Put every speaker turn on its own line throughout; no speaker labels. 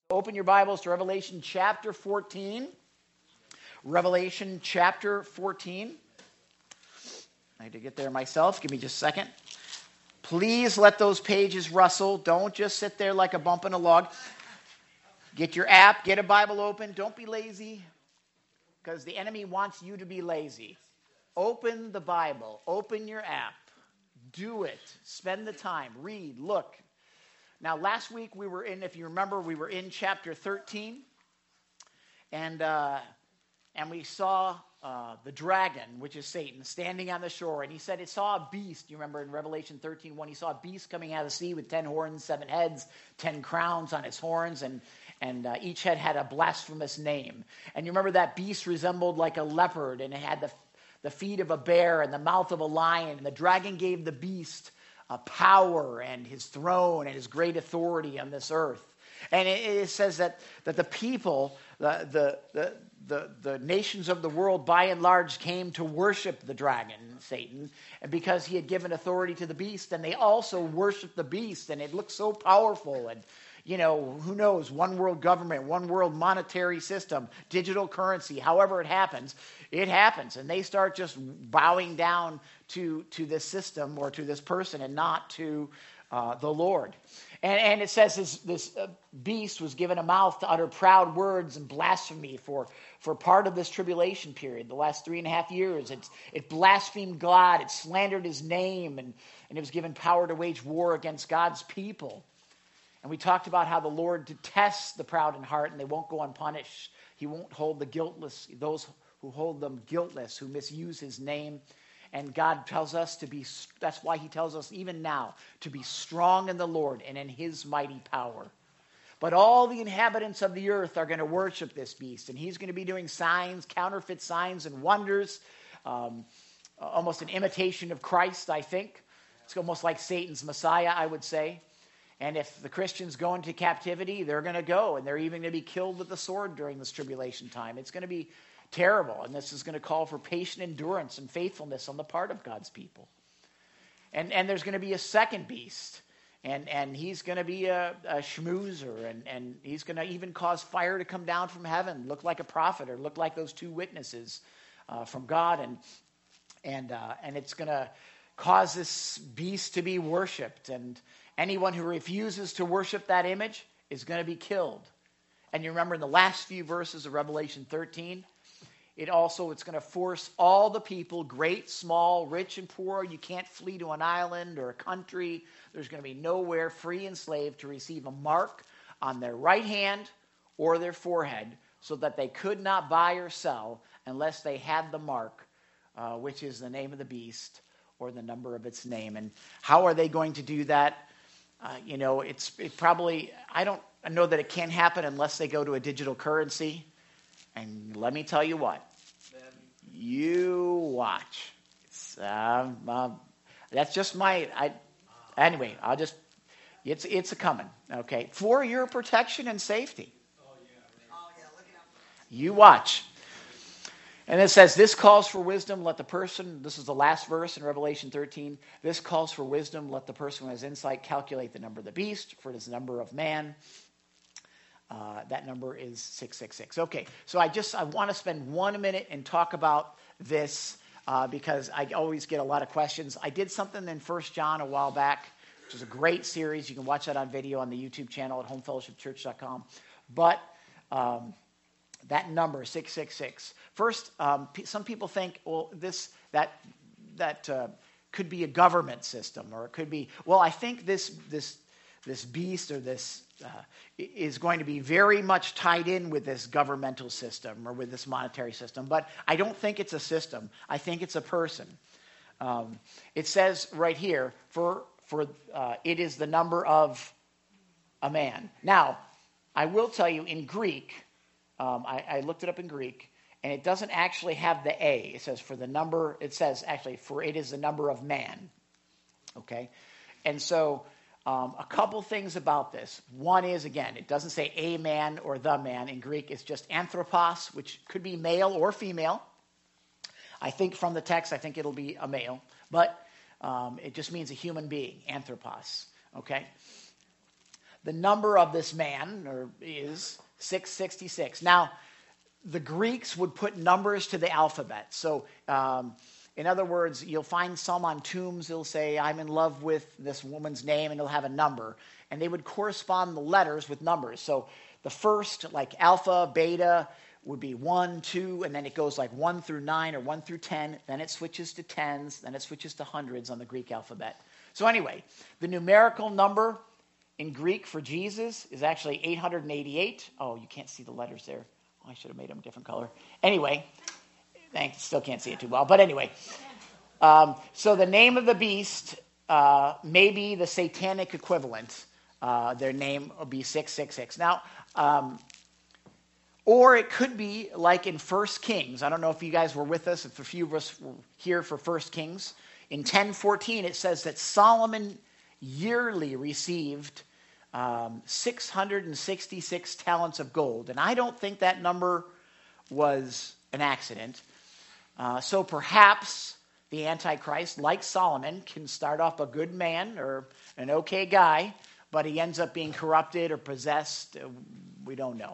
Open your Bibles to Revelation chapter 14. Revelation chapter 14. I had to get there myself. Give me just a second. Please let those pages rustle. Don't just sit there like a bump in a log. Get your app. Get a Bible open. Don't be lazy, because the enemy wants you to be lazy. Open the Bible. Open your app. Do it. Spend the time. Read. Look. Now, last week we were in, if you remember, we were in chapter 13, and we saw the dragon, which is Satan, standing on the shore, and he said it saw a beast. You remember in Revelation 13:1, he saw a beast coming out of the sea with 10 horns, 7 heads, 10 crowns on its horns, and each head had a blasphemous name. And you remember that beast resembled like a leopard, and it had the feet of a bear and the mouth of a lion, and the dragon gave the beast power and his throne and his great authority on this earth. And it says that the people, the nations of the world by and large came to worship the dragon, Satan, and because he had given authority to the beast, and they also worshiped the beast, and it looked so powerful. And you know, who knows, one world government, one world monetary system, digital currency, however it happens, and they start just bowing down to this system or to this person and not to the Lord. And it says this beast was given a mouth to utter proud words and blasphemy for part of this tribulation period, the last 3.5 years. It blasphemed God, it slandered his name, and it was given power to wage war against God's people. And we talked about how the Lord detests the proud in heart, and they won't go unpunished. He won't hold the guiltless, those who hold them guiltless, who misuse his name. And God tells us to be, that's why he tells us even now, to be strong in the Lord and in his mighty power. But all the inhabitants of the earth are going to worship this beast, and he's going to be doing signs, counterfeit signs and wonders, almost an imitation of Christ, I think. It's almost like Satan's Messiah, I would say. And if the Christians go into captivity, they're going to go, and they're even going to be killed with the sword during this tribulation time. It's going to be terrible, and this is going to call for patient endurance and faithfulness on the part of God's people. And there's going to be a second beast, and he's going to be a schmoozer, and he's going to even cause fire to come down from heaven, look like a prophet, or look like those 2 witnesses from God, and it's going to cause this beast to be worshipped, and anyone who refuses to worship that image is going to be killed. And you remember in the last few verses of Revelation 13, it's going to force all the people, great, small, rich, and poor. You can't flee to an island or a country. There's going to be nowhere, free and slave, to receive a mark on their right hand or their forehead, so that they could not buy or sell unless they had the mark, which is the name of the beast or the number of its name. And how are they going to do that? I don't know that it can happen unless they go to a digital currency. And let me tell you what, you watch. That's just anyway, it's a coming, okay, for your protection and safety. You watch. And it says, this calls for wisdom, let the person, this is the last verse in Revelation 13, this calls for wisdom, let the person who has insight calculate the number of the beast, for it is the number of man. That number is 666. Okay, so I want to spend 1 minute and talk about this because I always get a lot of questions. I did something in 1 John a while back, which is a great series. You can watch that on video on the YouTube channel at homefellowshipchurch.com. But that number, 666. First, some people think, well, that could be a government system, or it could be, well, I think this beast or this is going to be very much tied in with this governmental system or with this monetary system. But I don't think it's a system. I think it's a person. It says right here, for it is the number of a man. Now, I will tell you in Greek, I looked it up in Greek, and it doesn't actually have the A. It says for it is the number of man. Okay? And so a couple things about this. One is, again, it doesn't say a man or the man. In Greek, it's just anthropos, which could be male or female. I think from the text, it'll be a male. But it just means a human being, anthropos. Okay? the number of this man is 666. Now, the Greeks would put numbers to the alphabet. So, in other words, you'll find some on tombs, they'll say, I'm in love with this woman's name, and they'll have a number. And they would correspond the letters with numbers. So the first, like alpha, beta, would be 1, 2, and then it goes like 1 through 9 or 1 through 10. Then it switches to tens. Then it switches to hundreds on the Greek alphabet. So anyway, the numerical number in Greek for Jesus is actually 888. Oh, you can't see the letters there. Oh, I should have made them a different color. Anyway, still can't see it too well. But anyway, so the name of the beast may be the satanic equivalent. Their name will be 666. Now, or it could be like in 1 Kings. I don't know if you guys were with us, if a few of us were here for 1 Kings. In 10:14, it says that Solomon yearly received 666 talents of gold. And I don't think that number was an accident. So perhaps the Antichrist, like Solomon, can start off a good man or an okay guy, but he ends up being corrupted or possessed. We don't know.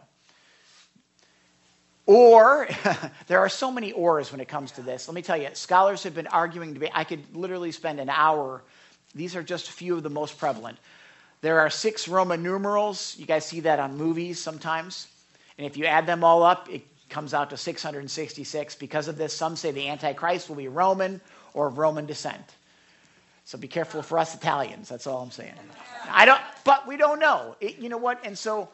Or, there are so many ors when it comes to this. Let me tell you, scholars have been arguing. I could literally spend an hour. These are just a few of the most prevalent. There are 6 Roman numerals. You guys see that on movies sometimes. And if you add them all up, it comes out to 666. Because of this, some say the Antichrist will be Roman or of Roman descent. So be careful for us Italians. That's all I'm saying. But we don't know. You know what? And so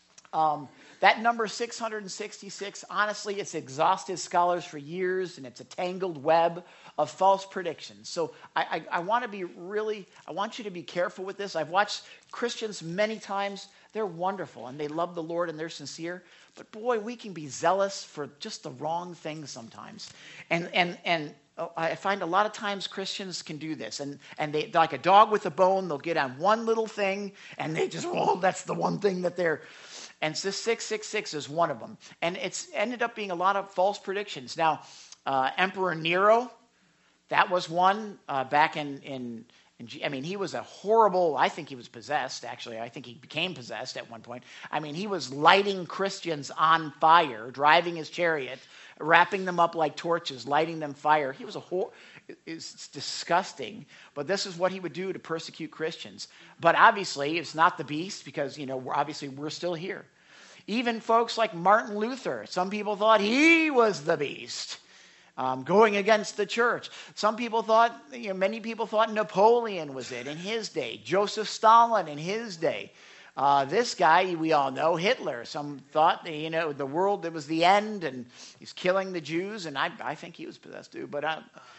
that number 666, honestly, it's exhausted scholars for years, and it's a tangled web of false predictions. So I want you to be careful with this. I've watched Christians many times. They're wonderful, and they love the Lord, and they're sincere. But boy, we can be zealous for just the wrong things sometimes. And I find a lot of times Christians can do this. And they, like a dog with a bone, they'll get on one little thing, and they just, that's the one thing that they're... And this 666 is one of them. And it's ended up being a lot of false predictions. Now, Emperor Nero, that was one back in he was a horrible, I think he was possessed, actually. I think he became possessed at one point. He was lighting Christians on fire, driving his chariot, wrapping them up like torches, lighting them fire. He was it's disgusting, but this is what he would do to persecute Christians. But obviously, it's not the beast because, we're still here. Even folks like Martin Luther, some people thought he was the beast, going against the church. Some people thought, many people thought Napoleon was it in his day, Joseph Stalin in his day. This guy, we all know, Hitler. Some thought, the world, it was the end, and he's killing the Jews, and I think he was possessed too, but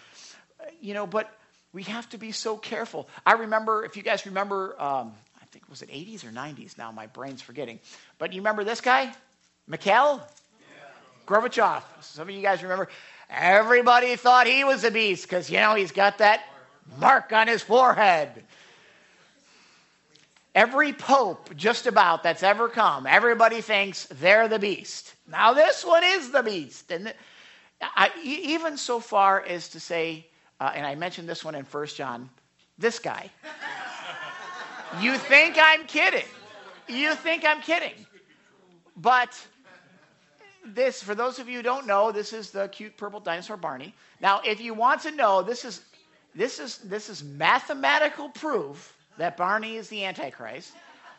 but we have to be so careful. I remember, if you guys remember, I think, was it 80s or 90s? Now my brain's forgetting. But you remember this guy? Mikhail? Yeah. Gorbachev. Some of you guys remember? Everybody thought he was a beast because, he's got that mark on his forehead. Every pope, just about, that's ever come, everybody thinks they're the beast. Now this one is the beast. And even so far as to say, and I mentioned this one in 1 John, this guy. You think I'm kidding. But this, for those of you who don't know, this is the cute purple dinosaur Barney. Now, if you want to know, this is mathematical proof that Barney is the Antichrist.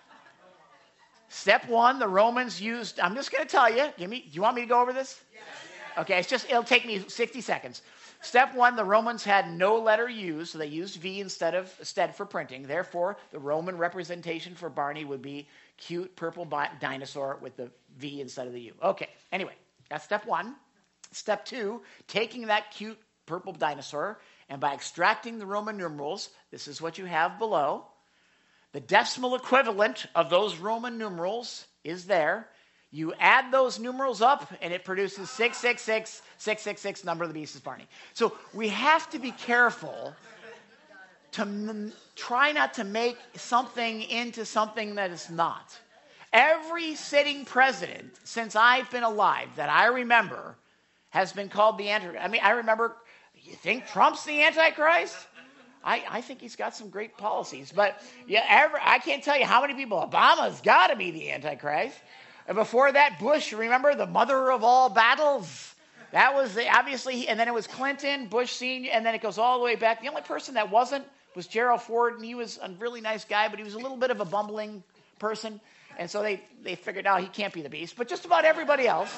Step 1, the Romans used, I'm just going to tell you, do you want me to go over this? Yes. Okay, it'll take me 60 seconds. Step 1, the Romans had no letter U, so they used V instead for printing. Therefore, the Roman representation for Barney would be cute purple dinosaur with the V instead of the U. Okay, anyway, that's step 1. Step 2, taking that cute purple dinosaur, and by extracting the Roman numerals, this is what you have below. The decimal equivalent of those Roman numerals is there. You add those numerals up, and it produces 666. 666, number of the beast is Barney. So we have to be careful to try not to make something into something that it's not. Every sitting president since I've been alive that I remember has been called the Antichrist. I remember, you think Trump's the Antichrist? I think he's got some great policies. But yeah, I can't tell you how many people, Obama's got to be the Antichrist. And before that, Bush, remember, the mother of all battles? That was obviously, and then it was Clinton, Bush Sr., and then it goes all the way back. The only person that wasn't was Gerald Ford, and he was a really nice guy, but he was a little bit of a bumbling person. And so they figured out he can't be the beast. But just about everybody else.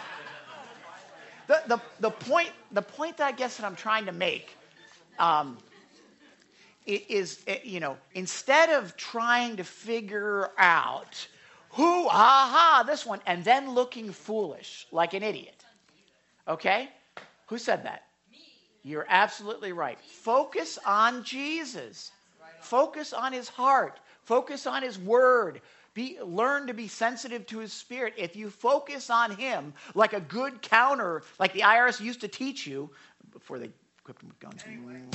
The point that I guess that I'm trying to make is, instead of trying to figure out this one, and then looking foolish like an idiot. Okay? Who said that? Me. You're absolutely right. Focus on Jesus. Focus on his heart. Focus on his word. Learn to be sensitive to his spirit. If you focus on him like a good counter, like the IRS used to teach you before they equipped them with guns,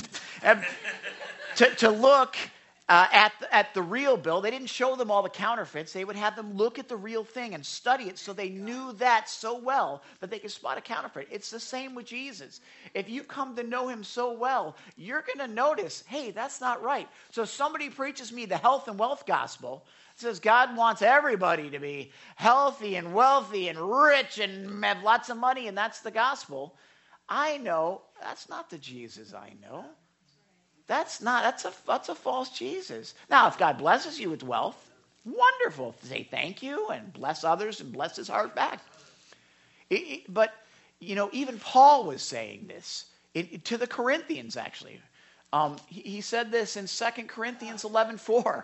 to look at the real bill. They didn't show them all the counterfeits. They would have them look at the real thing and study it so they knew that so well that they could spot a counterfeit. It's the same with Jesus. If you come to know him so well, you're going to notice, hey, that's not right. So somebody preaches me the health and wealth gospel. It says God wants everybody to be healthy and wealthy and rich and have lots of money, and that's the gospel. I know that's not the Jesus I know. That's a false Jesus. Now, if God blesses you with wealth, wonderful. Say thank you and bless others and bless his heart back. But, even Paul was saying this to the Corinthians, actually. He said this in 2 Corinthians 11:4.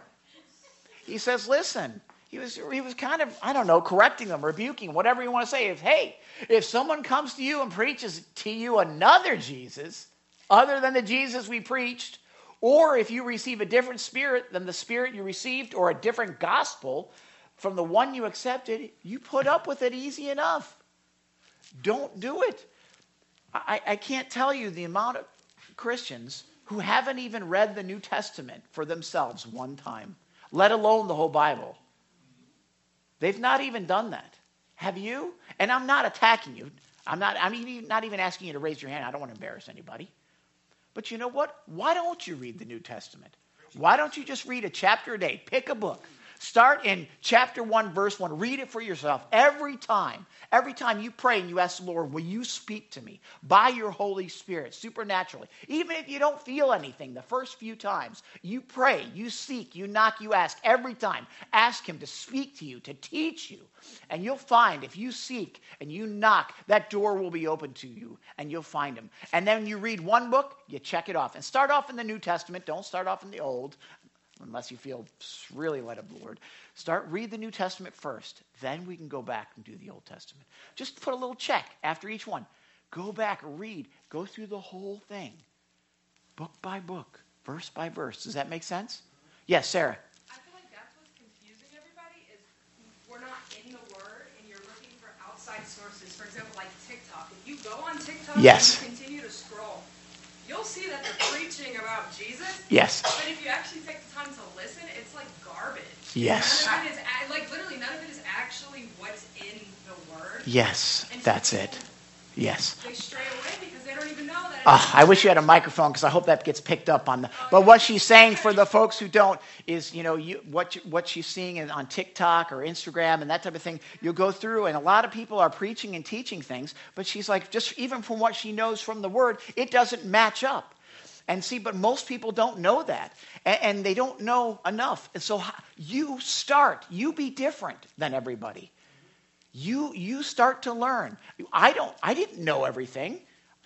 He says, listen, he was kind of, correcting them, rebuking, whatever you want to say. If someone comes to you and preaches to you another Jesus, other than the Jesus we preached, or if you receive a different spirit than the spirit you received, or a different gospel from the one you accepted, you put up with it easy enough. Don't do it. I can't tell you the amount of Christians who haven't even read the New Testament for themselves one time, let alone the whole Bible. They've not even done that. Have you? And I'm not attacking you. I'm not even asking you to raise your hand. I don't want to embarrass anybody. But you know what? Why don't you read the New Testament? Why don't you just read a chapter a day? Pick a book. Start in chapter 1, verse 1. Read it for yourself every time. Every time you pray and you ask the Lord, will you speak to me by your Holy Spirit, supernaturally? Even if you don't feel anything the first few times, you pray, you seek, you knock, you ask. Every time, ask him to speak to you, to teach you. And you'll find if you seek and you knock, that door will be open to you and you'll find him. And then you read one book, you check it off. And start off in the New Testament. Don't start off in the Old, unless you feel really led of the Lord. Read the New Testament first. Then we can go back and do the Old Testament. Just put a little check after each one. Go back, read, go through the whole thing. Book by book, verse by verse. Does that make sense? Yes, Sarah.
I feel like that's what's confusing everybody is we're not in the Word and you're looking for outside sources. For example, like TikTok. If you go on TikTok
yes.
and you continue to scroll, you'll see that they're preaching about Jesus.
Yes.
But if you actually take the time to listen, it's like garbage.
Yes.
None of it is, literally none of it is actually what's in the Word.
Yes,
and
that's it. Yes.
They stray away because they don't even know that.
I wish you had a microphone because I hope that gets picked up on the. But what she's saying for the folks who don't is, what she's seeing on TikTok or Instagram and that type of thing. You'll go through, and a lot of people are preaching and teaching things, but she's like, just even from what she knows from the Word, it doesn't match up. And see, but most people don't know that, and they don't know enough. And so you be different than everybody. You start to learn. I didn't know everything.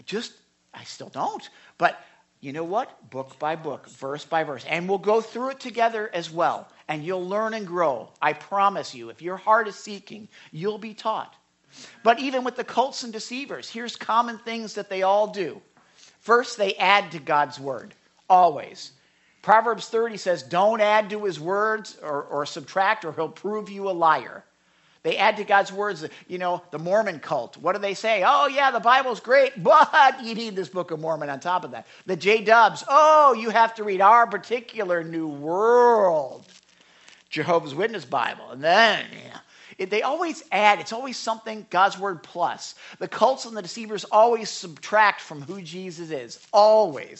I still don't. But you know what? Book by book, verse by verse. And we'll go through it together as well. And you'll learn and grow. I promise you, if your heart is seeking, you'll be taught. But even with the cults and deceivers, here's common things that they all do. First, they add to God's word, always. Proverbs 30 says, don't add to his words or subtract, or he'll prove you a liar. They add to God's words, the Mormon cult. What do they say? Oh, yeah, the Bible's great, but you need this Book of Mormon on top of that. The J-Dubs, you have to read our particular New World Jehovah's Witness Bible. And then, they always add. It's always something, God's word plus. The cults and the deceivers always subtract from who Jesus is. Always.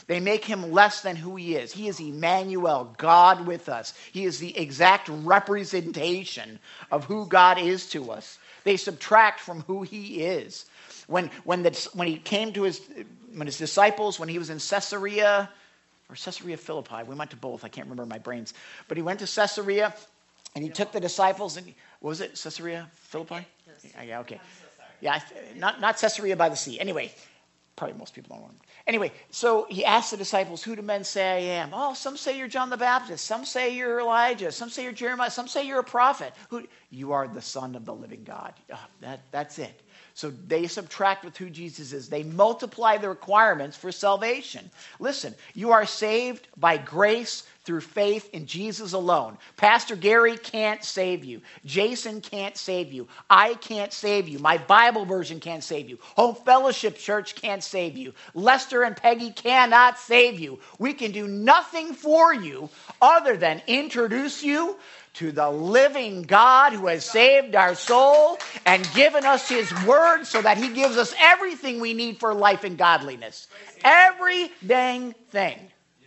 They make him less than who he is. He is Emmanuel, God with us. He is the exact representation of who God is to us. They subtract from who he is. When he came to his disciples, when he was in Caesarea, or Caesarea Philippi, we went to both. I can't remember my brains. But he went to Caesarea, and he took the disciples, and was it Caesarea Philippi? Yeah, okay. Yeah, not Caesarea by the sea. Anyway, probably most people don't know. Anyway, so he asked the disciples, who do men say I am? Oh, some say you're John the Baptist. Some say you're Elijah. Some say you're Jeremiah. Some say you're a prophet. You are the Son of the living God. Oh, that's it. So they subtract with who Jesus is. They multiply the requirements for salvation. Listen, you are saved by grace through faith in Jesus alone. Pastor Gary can't save you. Jason can't save you. I can't save you. My Bible version can't save you. Home Fellowship Church can't save you. Lester and Peggy cannot save you. We can do nothing for you other than introduce you to the living God who has saved our soul and given us his word so that he gives us everything we need for life and godliness. Every dang thing.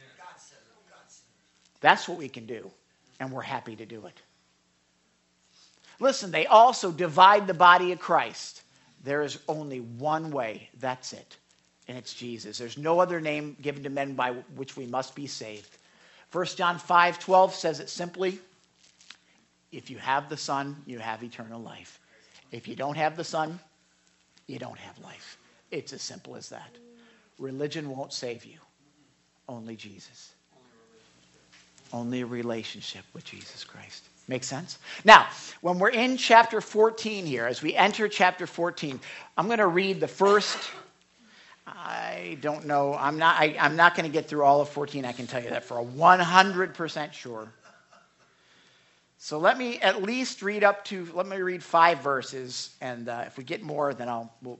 That's what we can do, and we're happy to do it. Listen, they also divide the body of Christ. There is only one way. That's it. And it's Jesus. There's no other name given to men by which we must be saved. 1 John 5:12 says it simply. If you have the Son, you have eternal life. If you don't have the Son, you don't have life. It's as simple as that. Religion won't save you. Only Jesus. Only a relationship with Jesus Christ. Make sense? Now, when we're in chapter 14 here, as we enter chapter 14, I'm going to read the first, I don't know, I'm not going to get through all of 14, I can tell you that for a 100% sure. So let me at least read 5 verses, and if we get more, then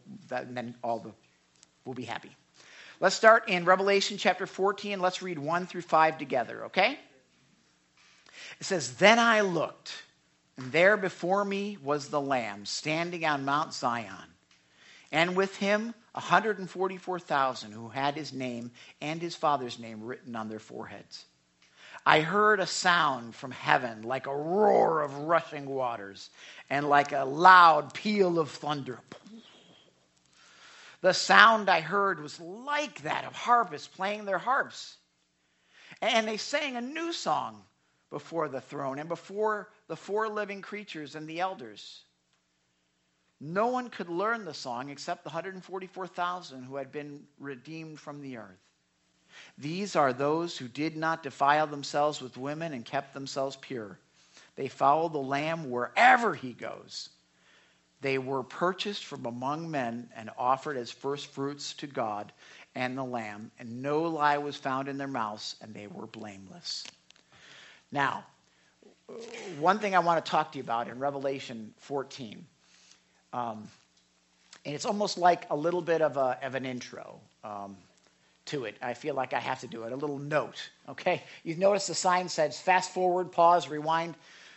we'll be happy. Let's start in Revelation chapter 14. Let's read 1 through 5 together, okay? It says, Then I looked, and there before me was the Lamb standing on Mount Zion, and with him 144,000 who had his name and his Father's name written on their foreheads. I heard a sound from heaven like a roar of rushing waters and like a loud peal of thunder. The sound I heard was like that of harpists playing their harps. And they sang a new song before the throne and before the 4 living creatures and the elders. No one could learn the song except the 144,000 who had been redeemed from the earth. These are those who did not defile themselves with women and kept themselves pure. They follow the Lamb wherever he goes. They were purchased from among men and offered as first fruits to God and the Lamb, and no lie was found in their mouths, and they were blameless. Now, one thing I want to talk to you about in Revelation 14, and it's almost like a little bit of an intro to it. I feel like I have to do it. A little note, okay? You've noticed the sign says fast forward, pause, rewind.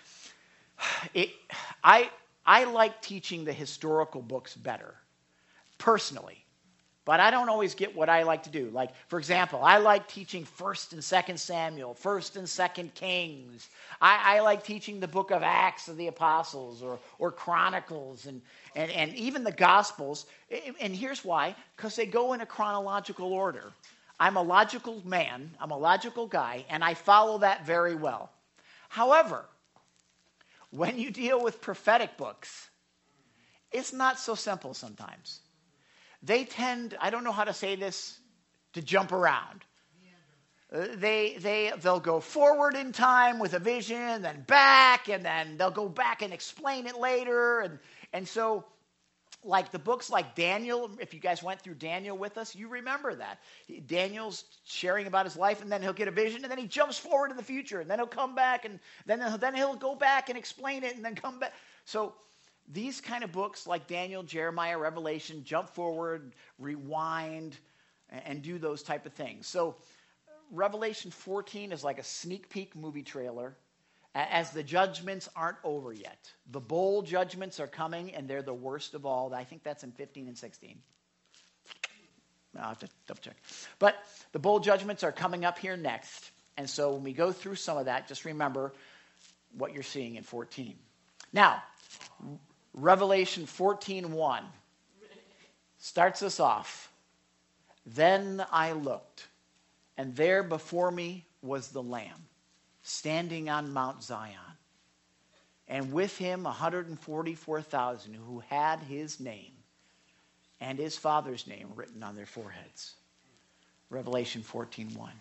I like teaching the historical books better, personally. But I don't always get what I like to do. Like, for example, I like teaching 1st and 2nd Samuel, 1st and 2nd Kings. I like teaching the book of Acts of the Apostles or Chronicles and even the Gospels. And here's why. Because they go in a chronological order. I'm a logical man. I'm a logical guy. And I follow that very well. However, when you deal with prophetic books, it's not so simple sometimes. They tend, I don't know how to say this, to jump around. They'll go forward in time with a vision, then back, and then they'll go back and explain it later. And so, like the books like Daniel, if you guys went through Daniel with us, you remember that. Daniel's sharing about his life, and then he'll get a vision, and then he jumps forward to the future, and then he'll come back, and then he'll go back and explain it, and then come back. So these kind of books like Daniel, Jeremiah, Revelation, jump forward, rewind, and do those type of things. So Revelation 14 is like a sneak peek movie trailer as the judgments aren't over yet. The bowl judgments are coming, and they're the worst of all. I think that's in 15 and 16. I'll have to double check. But the bowl judgments are coming up here next. And so when we go through some of that, just remember what you're seeing in 14. Now, Revelation 14:1 starts us off. Then I looked, and there before me was the Lamb, standing on Mount Zion, and with him 144,000 who had his name and his Father's name written on their foreheads. Revelation 14:1.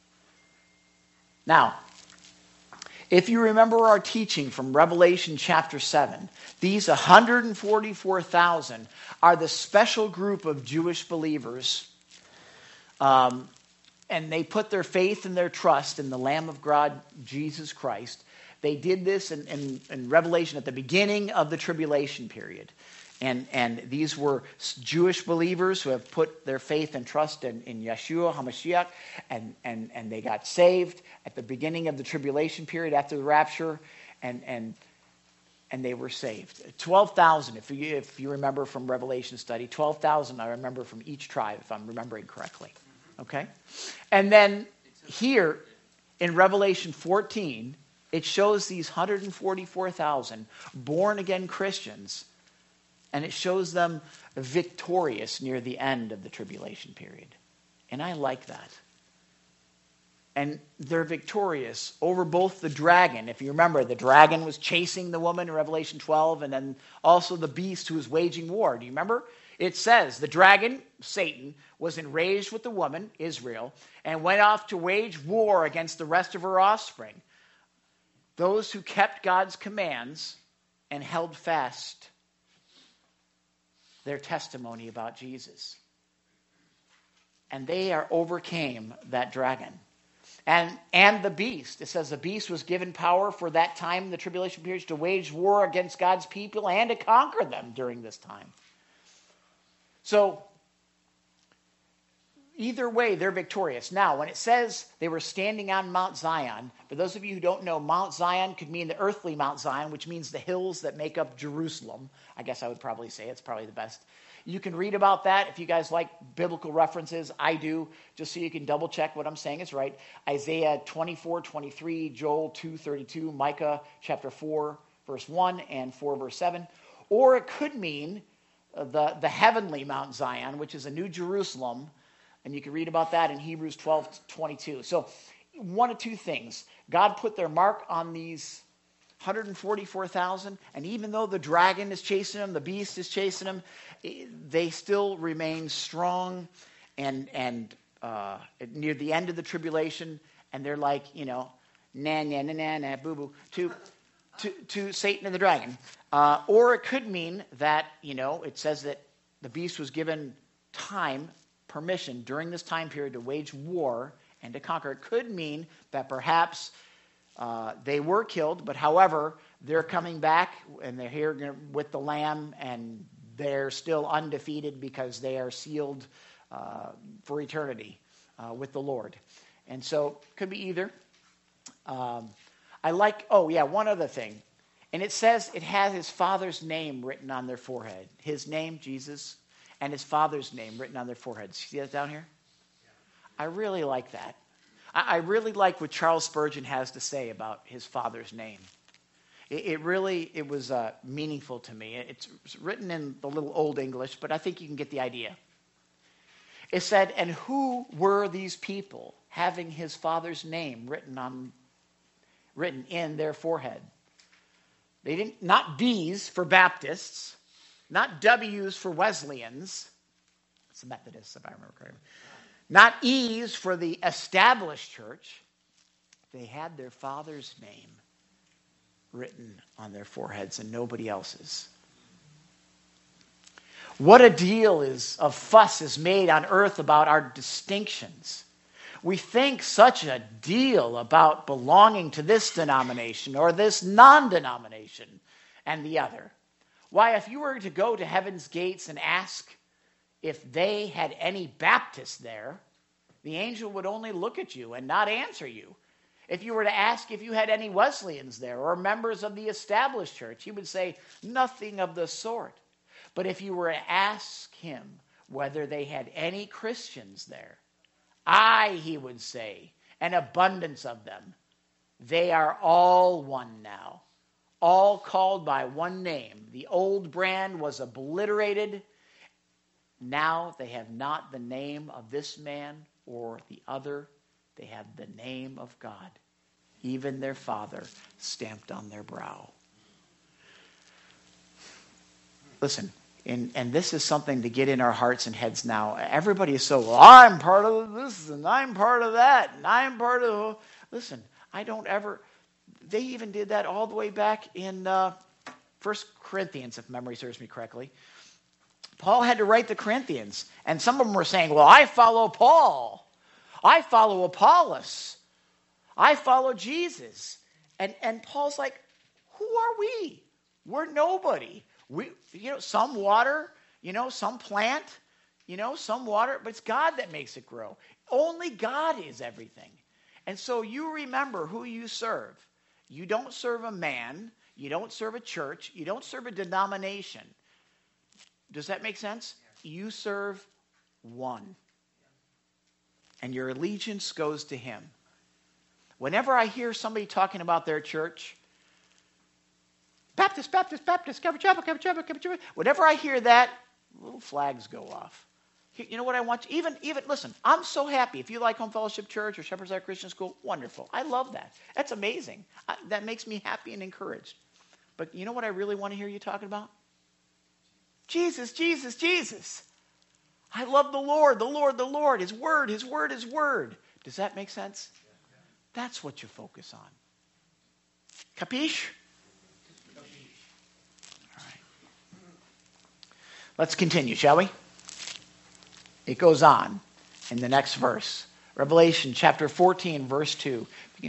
Now, if you remember our teaching from Revelation chapter 7, these 144,000 are the special group of Jewish believers, and they put their faith and their trust in the Lamb of God, Jesus Christ. They did this in Revelation at the beginning of the tribulation period. And these were Jewish believers who have put their faith and trust in Yeshua HaMashiach, and they got saved at the beginning of the tribulation period after the rapture, and they were saved. 12,000, if you remember from Revelation study, 12,000 I remember from each tribe, if I'm remembering correctly. Okay? And then here in Revelation 14, it shows these 144,000 born-again Christians, and it shows them victorious near the end of the tribulation period. And I like that. And they're victorious over both the dragon. If you remember, the dragon was chasing the woman in Revelation 12, and then also the beast who was waging war. Do you remember? It says the dragon, Satan, was enraged with the woman, Israel, and went off to wage war against the rest of her offspring, those who kept God's commands and held fast their testimony about Jesus. And they overcame that dragon. And the beast. It says the beast was given power for that time in the tribulation period to wage war against God's people and to conquer them during this time. So, either way, they're victorious. Now, when it says they were standing on Mount Zion, for those of you who don't know, Mount Zion could mean the earthly Mount Zion, which means the hills that make up Jerusalem. I guess I would probably say it's probably the best. You can read about that if you guys like biblical references. I do, just so you can double check what I'm saying is right. Isaiah 24:23, Joel 2:32, Micah chapter 4, verse 1 and 4, verse 7. Or it could mean the heavenly Mount Zion, which is a new Jerusalem. And you can read about that in Hebrews 12:22. So one of two things. God put their mark on these 144,000. And even though the dragon is chasing them, the beast is chasing them, they still remain strong and near the end of the tribulation. And they're like, nah, boo-boo, to Satan and the dragon. Or it could mean that, it says that the beast was given permission during this time period to wage war and to conquer. It could mean that perhaps they were killed, but however, they're coming back and they're here with the Lamb, and they're still undefeated because they are sealed for eternity with the Lord. And so it could be either. One other thing. And it says it has his Father's name written on their forehead. His name, Jesus, and his Father's name written on their foreheads. See that down here? I really like that. I really like what Charles Spurgeon has to say about his Father's name. It was meaningful to me. It's written in the little Old English, but I think you can get the idea. It said, and who were these people having his Father's name written in their forehead? They didn't, not B's for Baptists, not W's for Wesleyans. It's the Methodists, if I remember correctly. Not E's for the established church. They had their Father's name written on their foreheads and nobody else's. What a deal of fuss is made on earth about our distinctions. We think such a deal about belonging to this denomination or this non-denomination and the other. Why, if you were to go to Heaven's gates and ask if they had any Baptists there, the angel would only look at you and not answer you. If you were to ask if you had any Wesleyans there or members of the established church, he would say nothing of the sort. But if you were to ask him whether they had any Christians there. Aye, he would say, an abundance of them. They are all one now, all called by one name. The old brand was obliterated. Now they have not the name of this man or the other. They have the name of God, even their Father, stamped on their brow. Listen, and this is something to get in our hearts and heads now. Everybody is so, well, I'm part of this, and I'm part of that, and I'm part of... Listen, I don't ever... They even did that all the way back in 1 Corinthians, if memory serves me correctly. Paul had to write the Corinthians, and some of them were saying, well, I follow Paul. I follow Apollos. I follow Jesus. And Paul's like, who are we? We're nobody. We, some water, some plant, some water, but it's God that makes it grow. Only God is everything. And so you remember who you serve. You don't serve a man. You don't serve a church. You don't serve a denomination. Does that make sense? You serve one. And your allegiance goes to him. Whenever I hear somebody talking about their church, Baptist, Calvary Chapel. Whenever I hear that, little flags go off. You know what I want? Even listen, I'm so happy. If you like Home Fellowship Church or Shepherd's Heart Christian School, wonderful. I love that. That's amazing. That makes me happy and encouraged. But you know what I really want to hear you talking about? Jesus, Jesus, Jesus. I love the Lord, the Lord, the Lord. His word, His word, His word. Does that make sense? That's what you focus on. Capiche? All right. Let's continue, shall we? It goes on in the next verse. Revelation chapter 14, verse 2.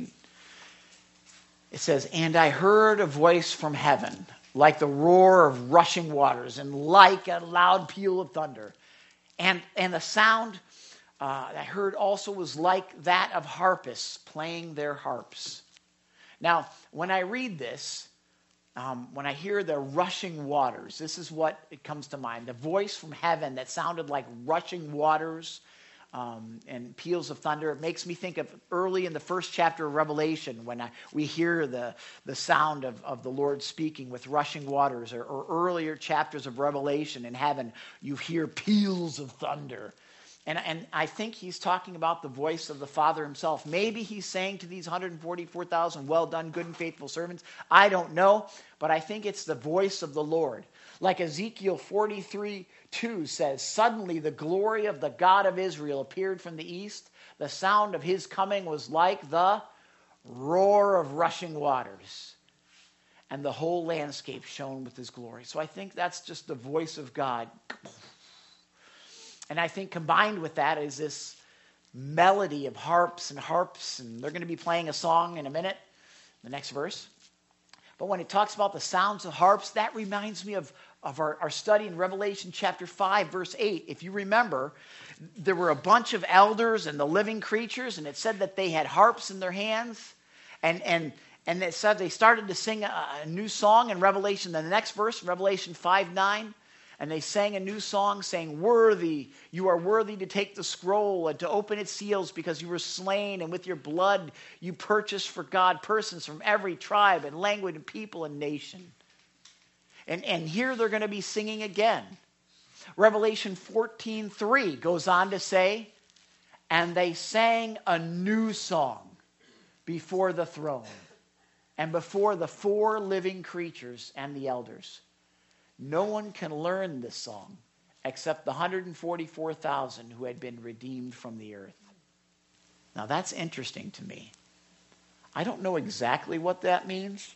It says, and I heard a voice from heaven, like the roar of rushing waters, and like a loud peal of thunder. And the sound I heard also was like that of harpists playing their harps. Now, when I read this, when I hear the rushing waters, this is what it comes to mind. The voice from heaven that sounded like rushing waters and peals of thunder. It makes me think of early in the first chapter of Revelation when we hear the sound of the Lord speaking with rushing waters, or earlier chapters of Revelation in heaven, you hear peals of thunder. And I think he's talking about the voice of the Father himself. Maybe he's saying to these 144,000, well done, good and faithful servants. I don't know, but I think it's the voice of the Lord. Like Ezekiel 43:2 says, suddenly the glory of the God of Israel appeared from the east. The sound of his coming was like the roar of rushing waters. And the whole landscape shone with his glory. So I think that's just the voice of God. And I think combined with that is this melody of harps, and they're going to be playing a song in a minute, the next verse. But when it talks about the sounds of harps, that reminds me of our study in Revelation chapter 5, verse 8. If you remember, there were a bunch of elders and the living creatures, and it said that they had harps in their hands, and it said they started to sing a new song in Revelation, the next verse, Revelation 5:9. And they sang a new song saying, worthy, you are worthy to take the scroll and to open its seals because you were slain, and with your blood you purchased for God persons from every tribe and language and people and nation. And here they're going to be singing again. Revelation 14:3 goes on to say, and they sang a new song before the throne and before the 4 living creatures and the elders. No one can learn this song except the 144,000 who had been redeemed from the earth. Now that's interesting to me. I don't know exactly what that means,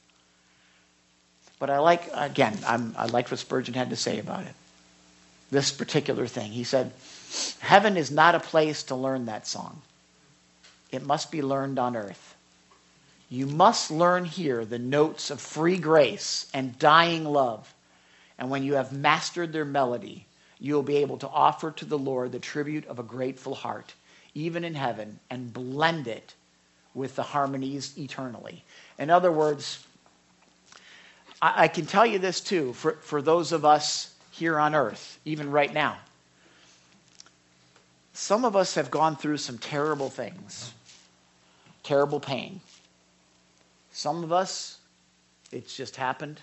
but I like what Spurgeon had to say about it. This particular thing. He said, heaven is not a place to learn that song. It must be learned on earth. You must learn here the notes of free grace and dying love. And when you have mastered their melody, you will be able to offer to the Lord the tribute of a grateful heart, even in heaven, and blend it with the harmonies eternally. In other words, I can tell you this too, for those of us here on earth, even right now, Some of us have gone through some terrible things, terrible pain. Some of us, it's just happened.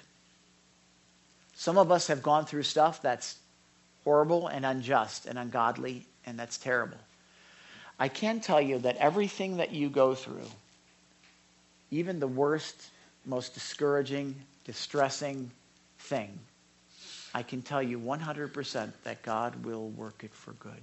Some of us have gone through stuff that's horrible and unjust and ungodly, and that's terrible. I can tell you that everything that you go through, even the worst, most discouraging, distressing thing, I can tell you 100% that God will work it for good.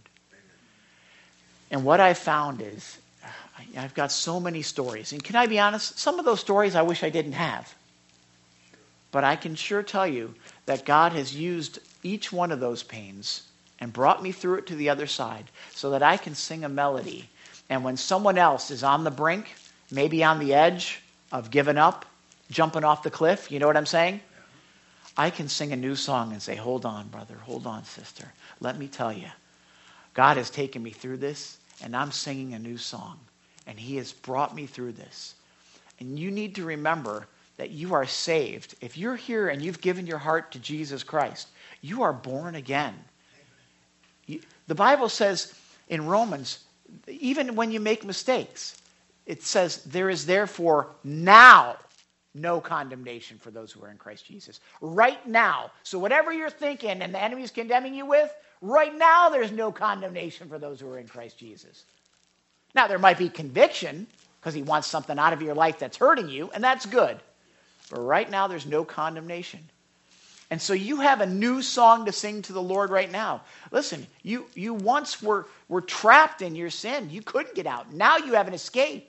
And what I found is, I've got so many stories. And can I be honest? Some of those stories I wish I didn't have. But I can sure tell you that God has used each one of those pains and brought me through it to the other side so that I can sing a melody. And when someone else is on the brink, maybe on the edge of giving up, jumping off the cliff, you know what I'm saying? I can sing a new song and say, hold on, brother, hold on, sister. Let me tell you, God has taken me through this, and I'm singing a new song. And he has brought me through this. And you need to remember that you are saved. If you're here and you've given your heart to Jesus Christ, you are born again. The Bible says in Romans, even when you make mistakes, it says there is therefore now no condemnation for those who are in Christ Jesus. Right now. So whatever you're thinking and the enemy's condemning you with, right now there's no condemnation for those who are in Christ Jesus. Now there might be conviction because he wants something out of your life that's hurting you, and that's good. But right now there's no condemnation. And so you have a new song to sing to the Lord right now. Listen, you once were trapped in your sin. You couldn't get out. Now you have an escape.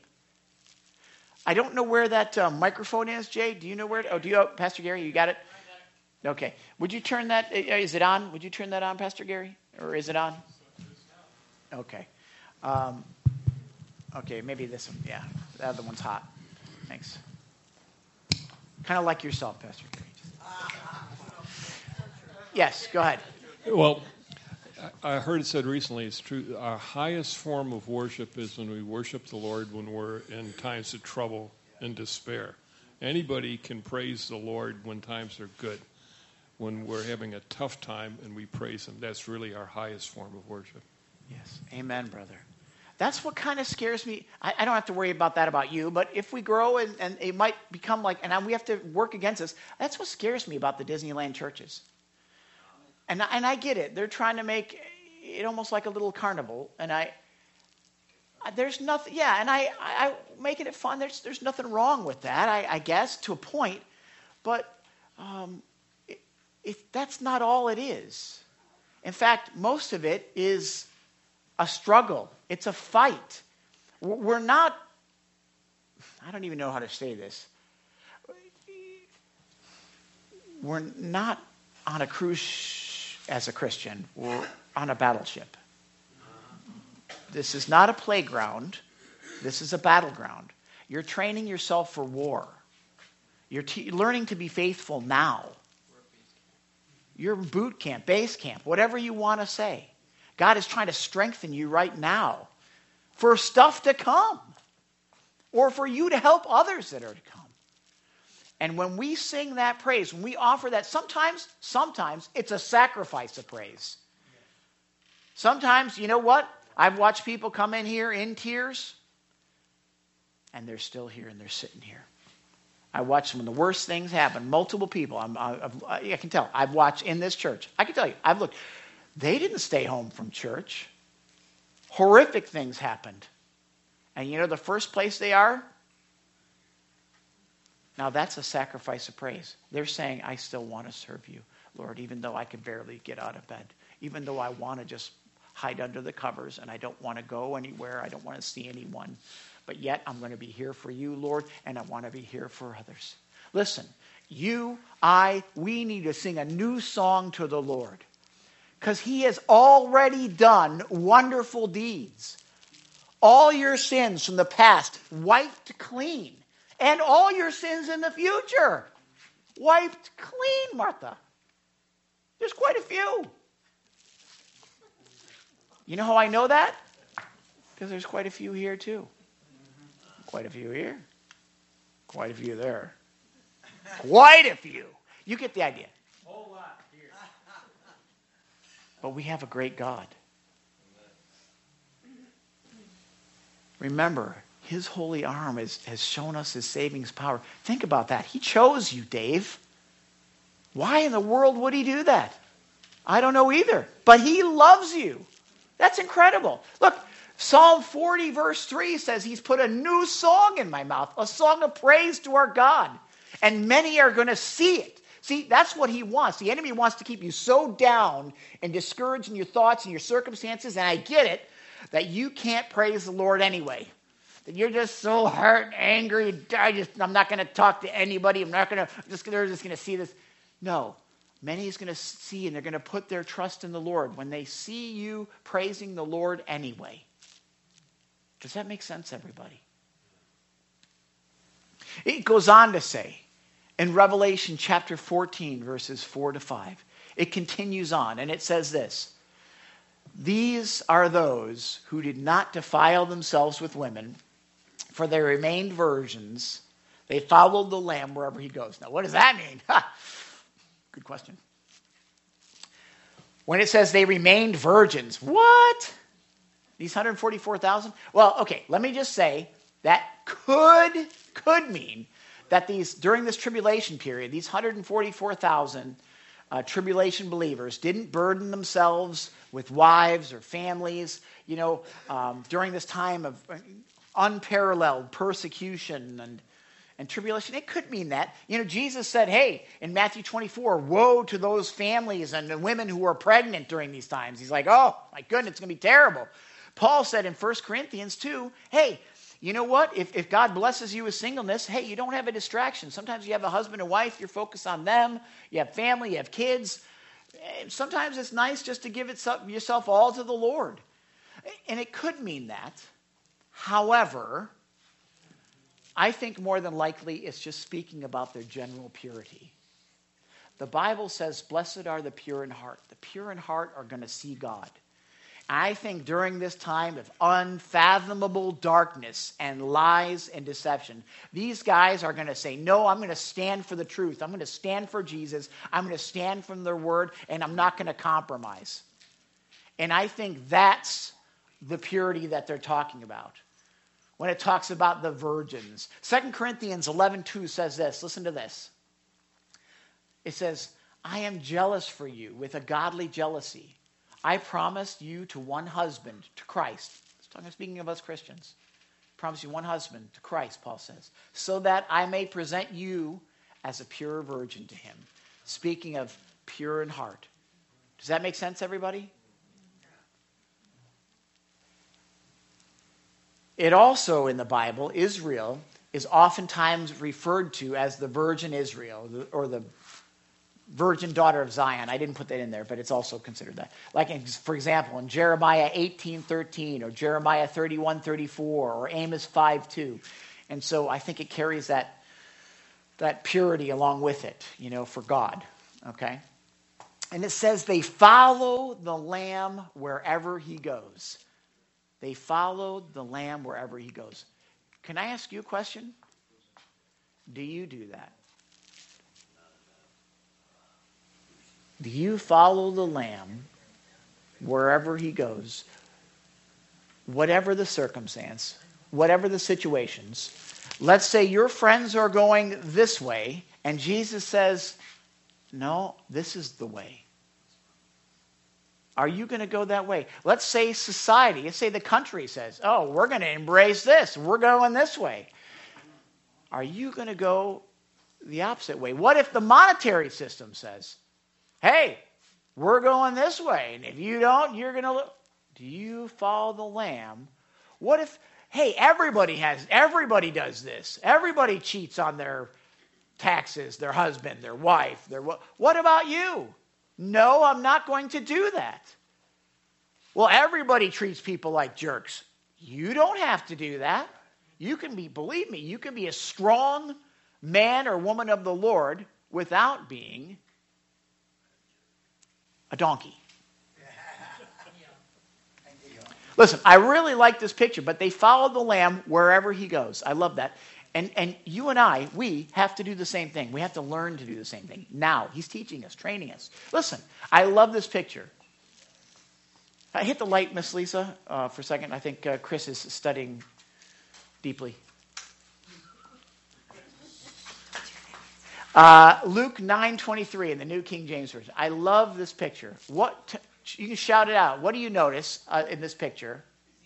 I don't know where that microphone is, Jay. Do you know where? Pastor Gary, you got it? Okay. Would you turn that? Is it on? Would you turn that on, Pastor Gary? Or is it on? Okay. Okay, maybe this one. Yeah, the other one's hot. Thanks. Kind of like yourself, Pastor Gary. Yes, go ahead.
Well, I heard it said recently, it's true, our highest form of worship is when we worship the Lord when we're in times of trouble and despair. Anybody can praise the Lord when times are good. When we're having a tough time and we praise him, that's really our highest form of worship.
Yes, amen, brother. That's what kind of scares me. I don't have to worry about that about you, but if we grow and it might become like, and we have to work against this, that's what scares me about the Disneyland churches. And I get it. They're trying to make it almost like a little carnival. And there's nothing, yeah, and I making it fun. There's nothing wrong with that, I guess, to a point. But that's not all it is. In fact, most of it is a struggle. It's a fight. We're not, I don't even know how to say this. We're not on a cruise as a Christian. We're on a battleship. This is not a playground. This is a battleground. You're training yourself for war. You're learning to be faithful now. You're in boot camp, base camp, whatever you want to say. God is trying to strengthen you right now for stuff to come or for you to help others that are to come. And when we sing that praise, when we offer that, sometimes it's a sacrifice of praise. Sometimes, you know what? I've watched people come in here in tears, and they're still here and they're sitting here. I watched some of the worst things happen. Multiple people, I can tell. I've watched in this church. I can tell you, I've looked. They didn't stay home from church. Horrific things happened. And you know the first place they are? Now that's a sacrifice of praise. They're saying, I still want to serve you, Lord, even though I can barely get out of bed. Even though I want to just hide under the covers and I don't want to go anywhere. I don't want to see anyone. But yet I'm going to be here for you, Lord, and I want to be here for others. Listen, we need to sing a new song to the Lord. Because he has already done wonderful deeds. All your sins from the past wiped clean. And all your sins in the future wiped clean, Martha. There's quite a few. You know how I know that? Because there's quite a few here too. Quite a few here. Quite a few there. Quite a few. You get the idea. Whole lot here. But we have a great God. remember, his holy arm has shown us his saving power. Think about that. He chose you, Dave. Why in the world would he do that? I don't know either. But he loves you. That's incredible. Look, Psalm 40 verse 3 says he's put a new song in my mouth, a song of praise to our God. And many are going to see it. See, that's what he wants. The enemy wants to keep you so down and discouraged in your thoughts and your circumstances, and I get it, that you can't praise the Lord anyway. That you're just so hurt and angry. I'm not going to talk to anybody. They're just going to see this. No. Many is going to see, and they're going to put their trust in the Lord when they see you praising the Lord anyway. Does that make sense, everybody? It goes on to say, in Revelation chapter 14, verses 4 to 5, it continues on, and it says this: these are those who did not defile themselves with women, for they remained virgins. They followed the Lamb wherever he goes. Now, what does that mean? Good question. When it says they remained virgins, what? These 144,000? Well, okay, let me just say that could mean that during this tribulation period, these 144,000 tribulation believers didn't burden themselves with wives or families, during this time of unparalleled persecution and tribulation. It could mean that. Jesus said, hey, in Matthew 24, woe to those families and the women who are pregnant during these times. He's like, oh, my goodness, it's going to be terrible. Paul said in 1 Corinthians 2, hey, you know what? If God blesses you with singleness, hey, you don't have a distraction. Sometimes you have a husband and wife, you're focused on them. You have family, you have kids. Sometimes it's nice just to give yourself all to the Lord. And it could mean that. However, I think more than likely it's just speaking about their general purity. The Bible says, blessed are the pure in heart. The pure in heart are going to see God. I think during this time of unfathomable darkness and lies and deception, these guys are going to say, no, I'm going to stand for the truth. I'm going to stand for Jesus. I'm going to stand for their word, and I'm not going to compromise. And I think that's the purity that they're talking about when it talks about the virgins. 2 Corinthians 11:2 says this. Listen to this. It says, I am jealous for you with a godly jealousy. I promised you to one husband, to Christ. Speaking of us Christians. I promise you one husband to Christ, Paul says, so that I may present you as a pure virgin to him. Speaking of pure in heart. Does that make sense, everybody? It also, in the Bible, Israel is oftentimes referred to as the virgin Israel, or the virgin daughter of Zion. I didn't put that in there, but it's also considered that. Like, for example, in Jeremiah 18:13, or Jeremiah 31:34, or Amos 5:2. And so I think it carries that purity along with it, for God. Okay? And it says they follow the Lamb wherever he goes. They followed the Lamb wherever he goes. Can I ask you a question? Do you do that? Do you follow the Lamb wherever he goes? Whatever the circumstance, whatever the situations. Let's say your friends are going this way, and Jesus says, no, this is the way. Are you going to go that way? Let's say society, let's say the country says, oh, we're going to embrace this. We're going this way. Are you going to go the opposite way? What if the monetary system says, hey, we're going this way, and if you don't, you're going to... Do you follow the Lamb? What if, hey, everybody does this. Everybody cheats on their taxes, their husband, their wife. What about you? No, I'm not going to do that. Well, everybody treats people like jerks. You don't have to do that. Believe me, you can be a strong man or woman of the Lord without being a donkey. Listen, I really like this picture, but they followed the Lamb wherever he goes. I love that. And you and I, we have to do the same thing. We have to learn to do the same thing. Now, he's teaching us, training us. Listen, I love this picture. I hit the light, Miss Lisa, for a second. I think Chris is studying deeply. Luke 9:23 in the New King James Version. I love this picture. You can shout it out. What do you notice in this picture?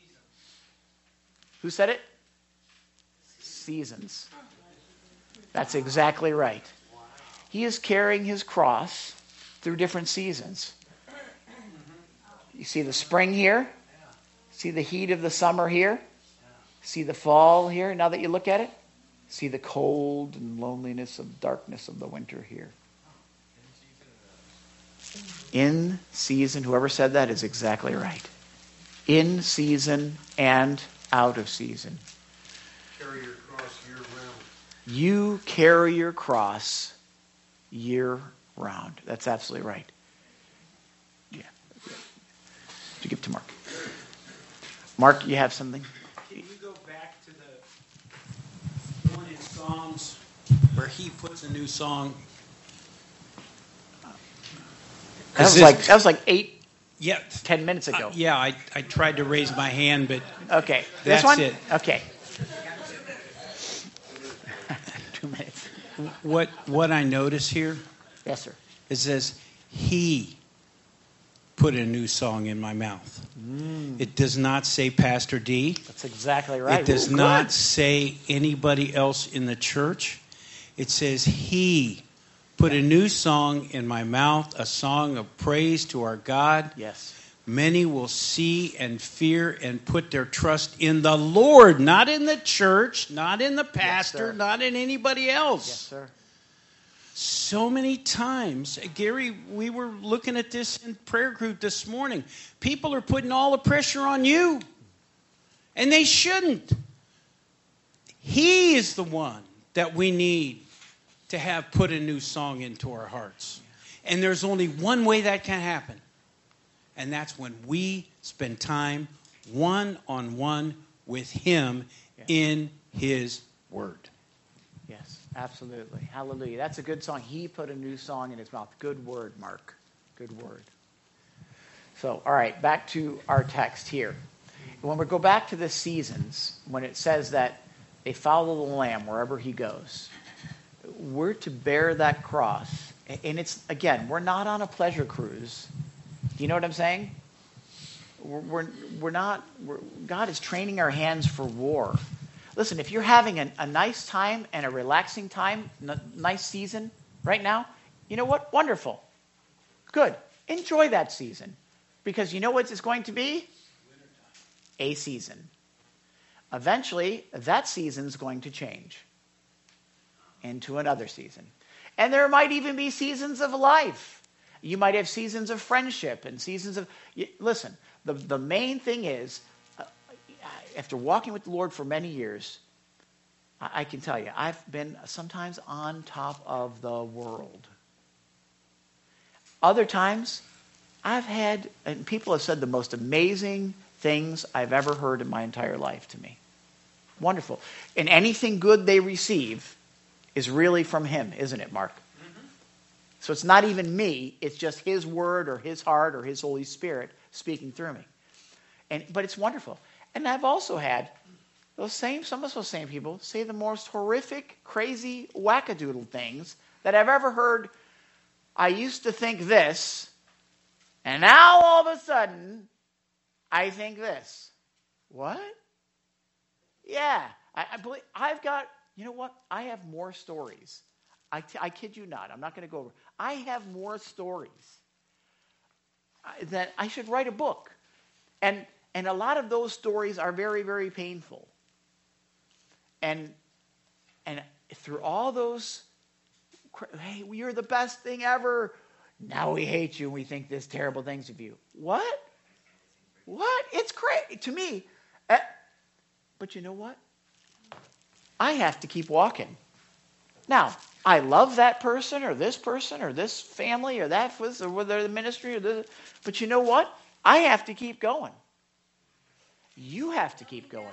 Who said it? Seasons. That's exactly right. He is carrying his cross through different seasons. You see the spring here? See the heat of the summer here? See the fall here, now that you look at it? See the cold and loneliness of darkness of the winter here. In season, whoever said that is exactly right. In season and out of season.
Carry your cross year round.
You carry your cross year round. That's absolutely right. Yeah. To give to Mark. Mark, you have something?
Can you go back to the one in Psalms where he puts a new song?
That was like 10 minutes ago.
Yeah, I tried to raise my hand, but
Okay.
That's
This one?
it.
Okay. 2 minutes.
what I notice here,
Yes, sir.
it says, he put a new song in my mouth. It does not say Pastor D.
That's exactly right.
It does
Ooh,
not
good.
say anybody else in the church. It says he put a new song in my mouth, a song of praise to our God.
Yes.
Many will see and fear and put their trust in the Lord, not in the church, not in the pastor,
sir.
not in anybody else.
Yes, sir.
So many times, Gary, we were looking at this in prayer group this morning. People are putting all the pressure on you, and they shouldn't. He is the one that we need to have put a new song into our hearts. And there's only one way that can happen, and that's when we spend time one-on-one with Him in His Word.
Yes, absolutely. Hallelujah. That's a good song. He put a new song in his mouth. Good word, Mark. Good word. So, all right, back to our text here. When we go back to the seasons, when it says that they follow the Lamb wherever he goes, we're to bear that cross. And it's, again, we're not on a pleasure cruise. Do you know what I'm saying? We're not, God is training our hands for war. Listen, if you're having a nice time and a relaxing time, nice season right now, you know what? Wonderful. Good. Enjoy that season. Because you know what it's going to be? A season. Eventually, that season's going to change into another season. And there might even be seasons of life. You might have seasons of friendship and seasons of... Listen, the main thing is, after walking with the Lord for many years, I can tell you, I've been sometimes on top of the world. Other times, I've had, and people have said the most amazing things I've ever heard in my entire life to me. Wonderful. And anything good they receive is really from Him, isn't it, Mark? Mm-hmm. So it's not even me, it's just His Word or His heart or His Holy Spirit speaking through me. But it's wonderful. And I've also had some of those same people say the most horrific, crazy, wackadoodle things that I've ever heard. I used to think this, and now all of a sudden, I think this. What? Yeah, I believe I've got. You know what? I have more stories. I kid you not. I'm not going to go over. I have more stories that I should write a book, and a lot of those stories are very, very painful. And through all those, hey, you're the best thing ever. Now we hate you and we think this terrible things of you. What? It's great to me. But you know what? I have to keep walking. Now, I love that person or this family or that, or whether the ministry or this. But you know what? I have to keep going. You have to keep going.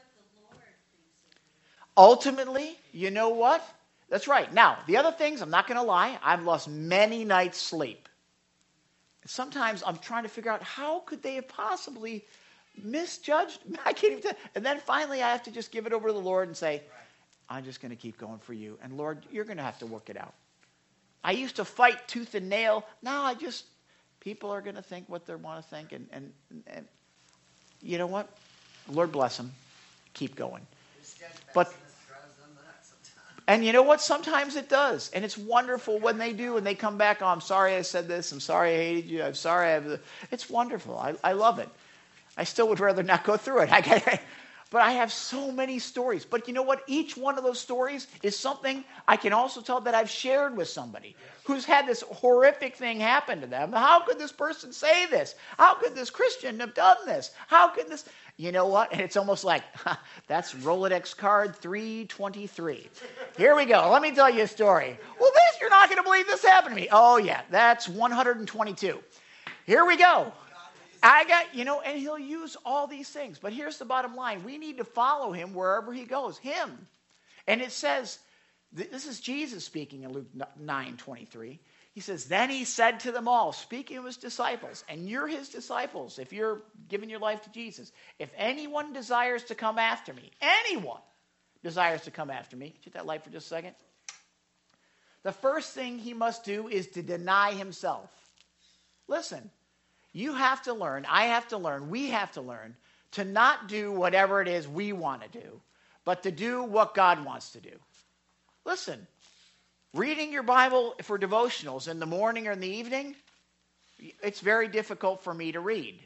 Ultimately, you know what? That's right. Now, the other things, I'm not going to lie, I've lost many nights' sleep. Sometimes I'm trying to figure out how could they have possibly misjudged. I can't even tell. And then finally I have to just give it over to the Lord and say, I'm just going to keep going for you. And Lord, you're going to have to work it out. I used to fight tooth and nail. Now people are going to think what they want to think. And you know what? Lord bless them. Keep going. But and you know what? Sometimes it does. And it's wonderful when they do. And they come back, oh, I'm sorry I said this. I'm sorry I hated you. I'm sorry. It's wonderful. I love it. I still would rather not go through it. But I have so many stories. But you know what? Each one of those stories is something I can also tell that I've shared with somebody who's had this horrific thing happen to them. How could this person say this? How could this Christian have done this? How could this... You know what? And it's almost like, that's Rolodex card 323. Here we go. Let me tell you a story. Well, you're not going to believe this happened to me. Oh, yeah. That's 122. Here we go. And he'll use all these things. But here's the bottom line. We need to follow him wherever he goes. Him. And it says, this is Jesus speaking in Luke 9:23. He says, then he said to them all, speaking of his disciples, and you're his disciples if you're giving your life to Jesus. If anyone desires to come after me, anyone desires to come after me, get that light for just a second. The first thing he must do is to deny himself. Listen, you have to learn, I have to learn, we have to learn to not do whatever it is we want to do, but to do what God wants to do. Listen. Reading your Bible for devotionals in the morning or in the evening, it's very difficult for me to read.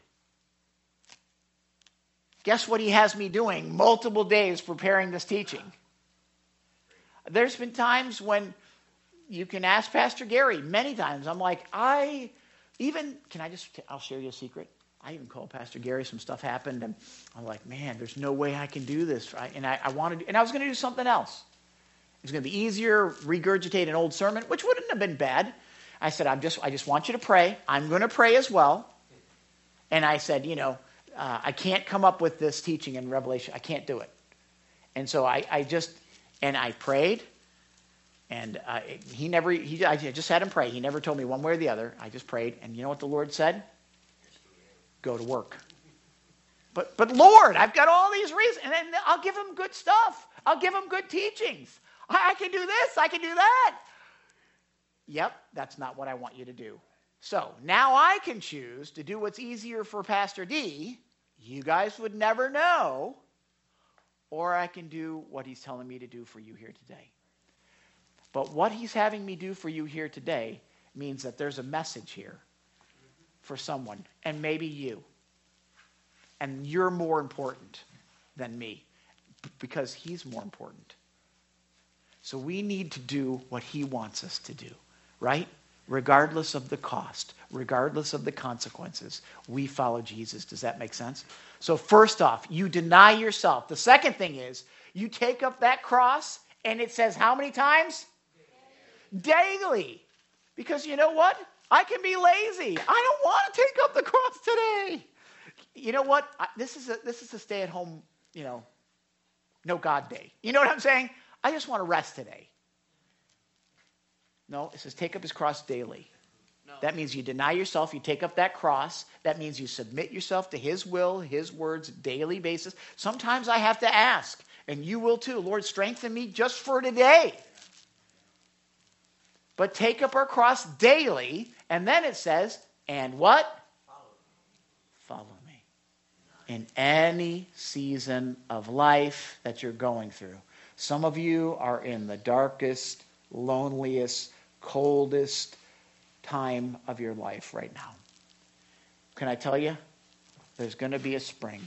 Guess what he has me doing multiple days preparing this teaching? There's been times when you can ask Pastor Gary, many times, I'm like, I'll share you a secret. I even called Pastor Gary, some stuff happened, and I'm like, man, there's no way I can do this. Right? And I was going to do something else. It's going to be easier, regurgitate an old sermon, which wouldn't have been bad. I said, I just want you to pray. I'm going to pray as well. And I said, I can't come up with this teaching in Revelation. I can't do it. And so I prayed, and I just had him pray. He never told me one way or the other. I just prayed, and you know what the Lord said? Go to work. But Lord, I've got all these reasons, and then I'll give him good stuff. I'll give him good teachings. I can do this. I can do that. Yep, that's not what I want you to do. So now I can choose to do what's easier for Pastor D. You guys would never know. Or I can do what he's telling me to do for you here today. But what he's having me do for you here today means that there's a message here for someone, and maybe you. And you're more important than me because he's more important. So we need to do what he wants us to do, right? Regardless of the cost, regardless of the consequences, we follow Jesus. Does that make sense? So first off, you deny yourself. The second thing is you take up that cross, and it says how many times? Daily. Because you know what? I can be lazy. I don't want to take up the cross today. You know what? This is a stay-at-home, no God day. You know what I'm saying? I just want to rest today. No, it says take up his cross daily. No. That means you deny yourself, you take up that cross. That means you submit yourself to his will, his words, daily basis. Sometimes I have to ask, and you will too, Lord, strengthen me just for today. But take up our cross daily, and then it says, and what? Follow me. In any season of life that you're going through. Some of you are in the darkest, loneliest, coldest time of your life right now. Can I tell you? There's going to be a spring.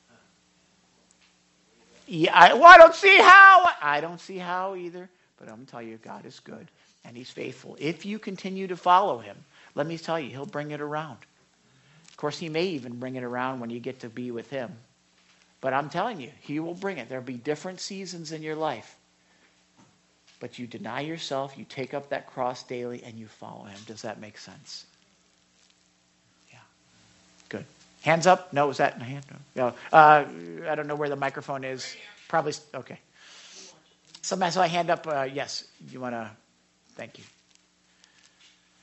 Yeah, I don't see how. I don't see how either. But I'm going to tell you, God is good. And he's faithful. If you continue to follow him, let me tell you, he'll bring it around. Of course, he may even bring it around when you get to be with him. But I'm telling you, he will bring it. There'll be different seasons in your life. But you deny yourself, you take up that cross daily, and you follow him. Does that make sense? Yeah. Good. Hands up? No, was that a hand? No. I don't know where the microphone is. Probably, okay. Somebody saw a hand up. Yes. You want to? Thank you.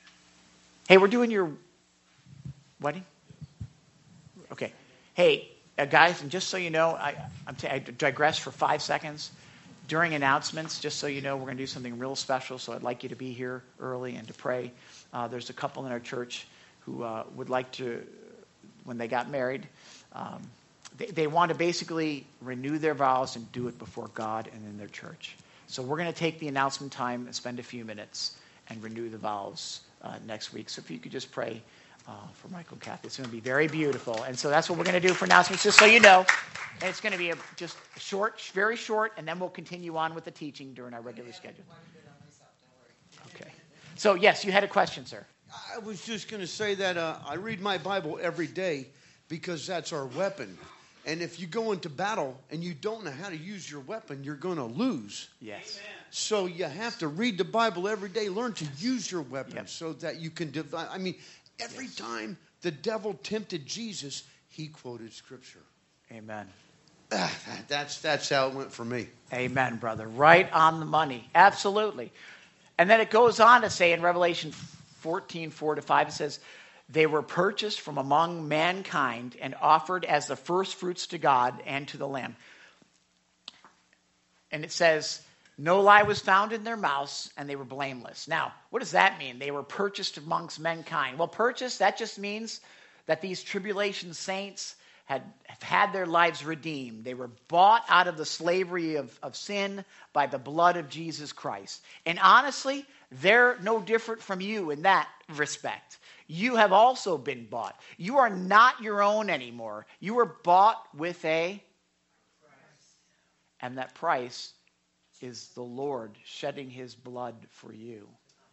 Hey, we're doing your wedding? Okay. Hey, Guys, and just so you know, I digress for 5 seconds. During announcements, just so you know, we're going to do something real special, so I'd like you to be here early and to pray. There's a couple in our church who would like to, when they got married, they want to basically renew their vows and do it before God and in their church. So we're going to take the announcement time and spend a few minutes and renew the vows next week. So if you could just pray for Michael and Kathy. It's going to be very beautiful. And so that's what we're going to do for announcements, just so you know. And it's going to be just short, very short, and then we'll continue on with the teaching during our regular schedule. Okay. So, yes, you had a question, sir.
I was just going to say that I read my Bible every day because that's our weapon. And if you go into battle and you don't know how to use your weapon, you're going to lose.
Yes.
Amen. So you have to read the Bible every day, learn to use your weapon so that you can divide. I mean, every time the devil tempted Jesus, he quoted Scripture.
Amen.
That's how it went for me.
Amen, brother. Right on the money. Absolutely. And then it goes on to say in Revelation 14, 4-5, it says, they were purchased from among mankind and offered as the first fruits to God and to the Lamb. And it says, no lie was found in their mouths, and they were blameless. Now, what does that mean? They were purchased amongst mankind. Well, purchased, that just means that these tribulation saints have had their lives redeemed. They were bought out of the slavery of sin by the blood of Jesus Christ. And honestly, they're no different from you in that respect. You have also been bought. You are not your own anymore. You were bought with a price. And that price is the Lord shedding his blood for you.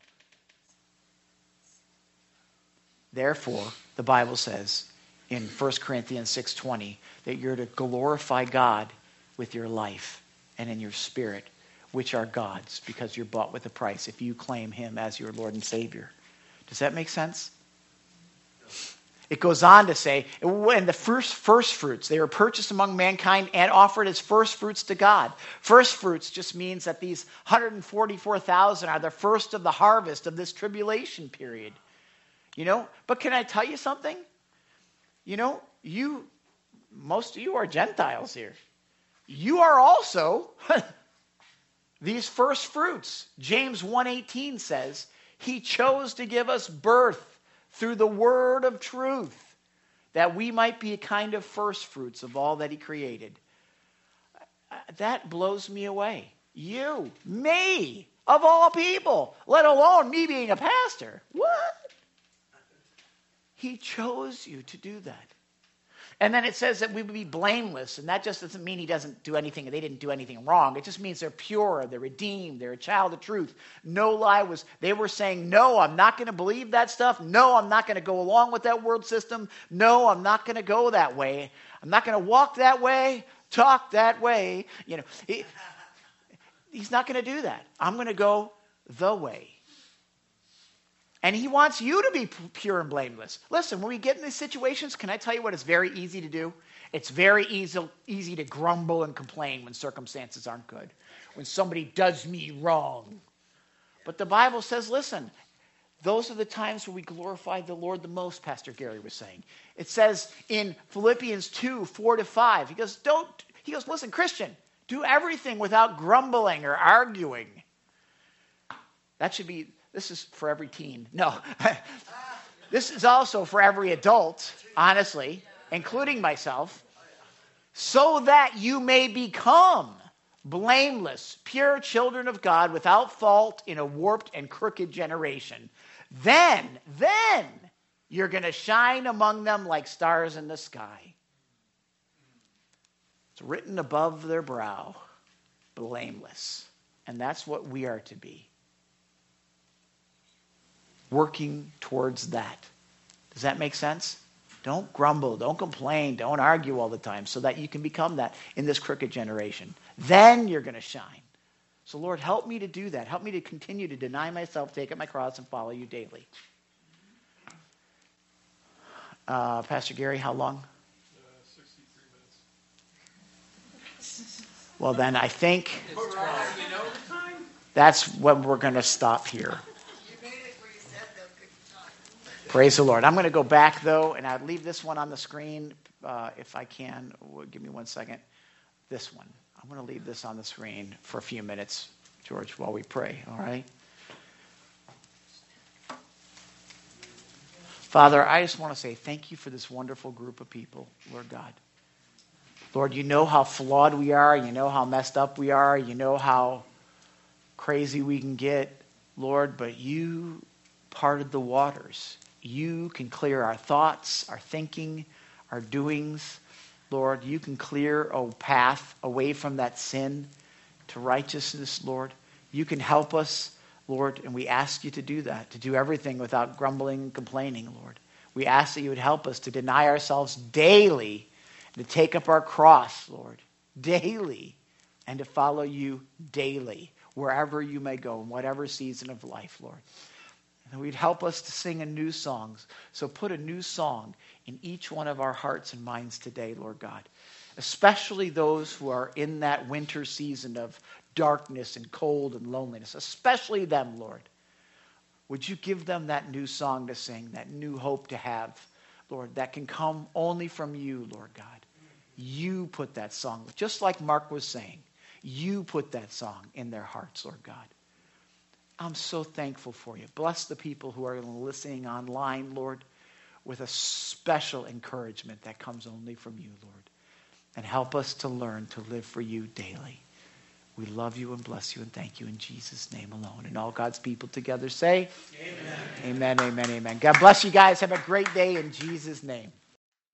Therefore, the Bible says in 1 Corinthians 6:20 that you're to glorify God with your life and in your spirit, which are God's, because you're bought with a price if you claim him as your Lord and Savior. Does that make sense? It goes on to say, and the first fruits, they were purchased among mankind and offered as first fruits to God. First fruits just means that these 144,000 are the first of the harvest of this tribulation period. You know, but can I tell you something? You know, most of you are Gentiles here. You are also these first fruits. James 1:18 says, he chose to give us birth through the word of truth, that we might be a kind of first fruits of all that he created. That blows me away. You, me, of all people, let alone me being a pastor. What? He chose you to do that. And then it says that we would be blameless, and that just doesn't mean they didn't do anything wrong. It just means they're pure, they're redeemed, they're a child of truth. No lie they were saying, no, I'm not going to believe that stuff. No, I'm not going to go along with that world system. No, I'm not going to go that way. I'm not going to walk that way, talk that way. You know, he's not going to do that. I'm going to go the way. And he wants you to be pure and blameless. Listen, when we get in these situations, can I tell you what is very easy to do? It's very easy to grumble and complain when circumstances aren't good, when somebody does me wrong. But the Bible says, listen, those are the times where we glorify the Lord the most, Pastor Gary was saying. It says in Philippians 2:4-5, he goes, listen, Christian, do everything without grumbling or arguing. This is for every teen. No. This is also for every adult, honestly, including myself, so that you may become blameless, pure children of God, without fault in a warped and crooked generation. Then you're going to shine among them like stars in the sky. It's written above their brow, blameless. And that's what we are to be. Working towards that. Does that make sense? Don't grumble, don't complain, don't argue all the time so that you can become that in this crooked generation. Then you're going to shine. So Lord, help me to do that. Help me to continue to deny myself, take up my cross, and follow you daily. Pastor Gary, how long?
63 minutes.
Well, then I think that's when we're going to stop here. Praise the Lord. I'm going to go back, though, and I'll leave this one on the screen. if I can, give me 1 second. This one. I'm going to leave this on the screen for a few minutes, George, while we pray, all right? Father, I just want to say thank you for this wonderful group of people, Lord God. Lord, you know how flawed we are. You know how messed up we are. You know how crazy we can get, Lord, but you parted the waters. You can clear our thoughts, our thinking, our doings. Lord, you can clear a path away from that sin to righteousness, Lord. You can help us, Lord, and we ask you to do that, to do everything without grumbling and complaining, Lord. We ask that you would help us to deny ourselves daily, to take up our cross, Lord, daily, and to follow you daily, wherever you may go, in whatever season of life, Lord. And we'd help us to sing a new song. So put a new song in each one of our hearts and minds today, Lord God, especially those who are in that winter season of darkness and cold and loneliness, especially them, Lord. Would you give them that new song to sing, that new hope to have, Lord, that can come only from you, Lord God. You put that song, just like Mark was saying, you put that song in their hearts, Lord God. I'm so thankful for you. Bless the people who are listening online, Lord, with a special encouragement that comes only from you, Lord. And help us to learn to live for you daily. We love you and bless you and thank you in Jesus' name alone. And all God's people together say, amen. Amen, amen, amen. God bless you guys. Have a great day in Jesus' name.